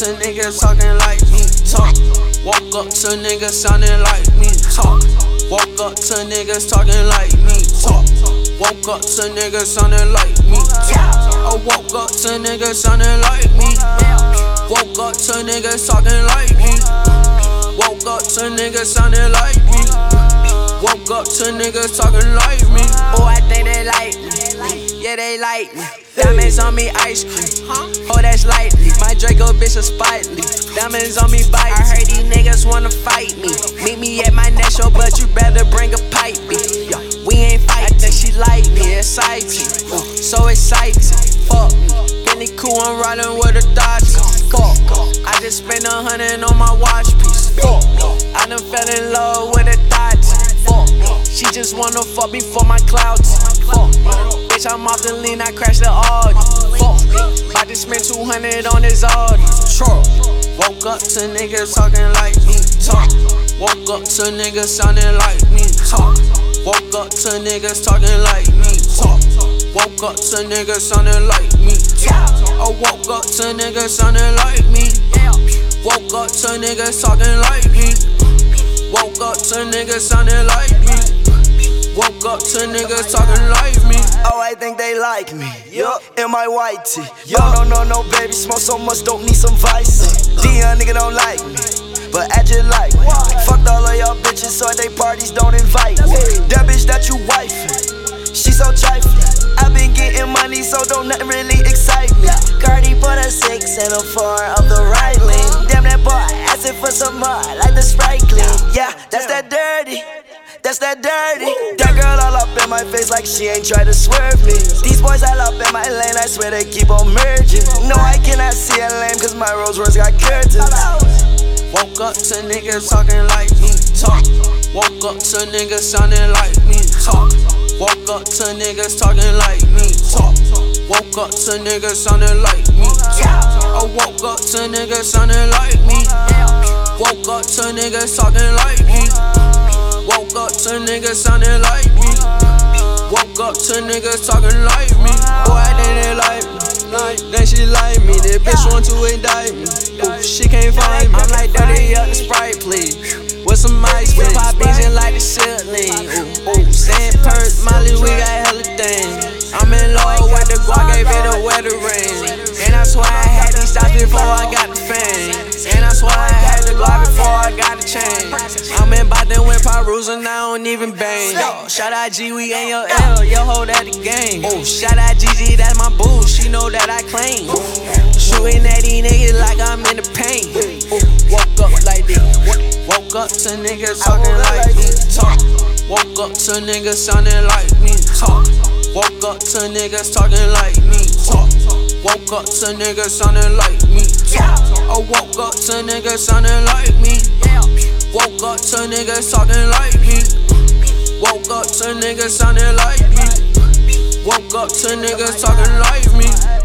to niggas talking like me. Talk. Woke up to niggas sounding like me. Talk. Woke up to niggas talking like me. Talk. Woke up to niggas sounding like me. Talk. I woke up to niggas sounding like me. Woke up to niggas talking like me. Woke up to niggas sounding like me. Woke up to niggas talking like me. Oh, I think they like me. Yeah, they like me. Diamonds on me, ice cream. Oh, that's lightly. My Draco bitch is spitely. Diamonds on me, bite. I heard these niggas wanna fight me. Meet me at my next show, but you better bring a pipe, bitch. We ain't fighting. I think she like me, exciting. So excited. Fuck me. Penny cool, I'm riding with a Dodge. Fuck. I just spent 100 on my watch piece. Fuck. I done fell in love with a Dodge. Fuck. She just wanna fuck me for my clouds. Fuck. Bitch, I'm off the lean, I crashed the Audi. Fuck. I just spent 200 on this Audi. Woke up to niggas talking like me. Talk. Woke up to niggas sounding like me. Talk. Woke up to niggas talking like me. Talk. Woke up to niggas sounding like me. Talk. I woke up to niggas sounding like me. Woke up to niggas talking like me. Woke up to niggas sounding like me. Woke up to niggas talking like me. Oh, I think they like me. Yup, in my white tee. Yo, no, baby, smoke so much, don't need some vice. Dion nigga don't like me, but I just like me. Fucked all of y'all bitches, so at they parties don't invite me. That bitch that you wifing, she so trifling. I been getting money, so don't nothing really excite me. Cardi put a 6 and a 4 of the right lane. Damn that boy, asking for some more, like the Sprite clean. Yeah, that's that dirty. That's that dirty. That girl all up in my face like she ain't try to swerve me. These boys all up in my lane, I swear they keep on merging. No, I cannot see a lane, cause my Rolls Royce got curtains. Woke up to niggas talking like me. Talk. Woke up to niggas sounding like me. Talk. Woke up to niggas talking like me. Talk. Woke up to niggas sounding like me. Talk. I woke up to niggas sounding like me. Woke up to niggas talking like me. Woke up to niggas sounding like me. Woke up to niggas talking like me. Boy, I think they like me. Then she like me. That bitch want to indict me. Ooh, she can't find me. I'm like, dirty up the Sprite, please. With some ice, with pop beans and like the ceiling. Ooh, Sand Purse, Molly, we got hella things. I'm in love with the guac, gave it a wedding ring. And I swear I had these stops before I got the fame. And I swear I had the guac before I got the chain. I'm in Boston with Perus and I don't even bang. Shout out G, we ain't your L, yo hold at the game. Shout out GG, that's my boo, she know that I claim. Shooting at these niggas like I'm in the paint. Woke up like this. Woke up to niggas talking like me. Talk. Woke up to niggas sounding like me. Talk. Woke up to niggas talking like me. Talk. Woke up to niggas sounding like me. Talk. I woke up to niggas sounding like me. Woke up to niggas talking like me. Woke up to niggas sounding like me. Woke up to niggas talking like me.